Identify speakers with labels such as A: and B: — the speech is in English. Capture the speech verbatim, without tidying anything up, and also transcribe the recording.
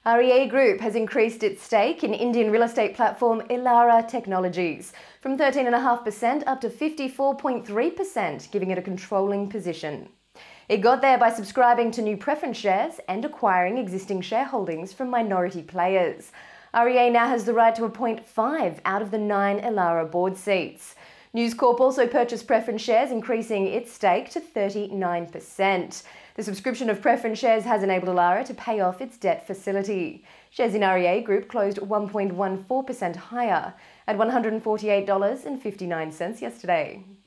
A: R E A Group has increased its stake in Indian real estate platform Elara Technologies from thirteen point five percent up to fifty-four point three percent, giving it a controlling position. It got there by subscribing to new preference shares and acquiring existing shareholdings from minority players. R E A now has the right to appoint five out of the nine Elara board seats. News Corp also purchased preference shares, increasing its stake to thirty-nine percent. The subscription of preference shares has enabled Elara to pay off its debt facility. Shares in R E A Group closed one point one four percent higher at one hundred forty-eight dollars and fifty-nine cents yesterday.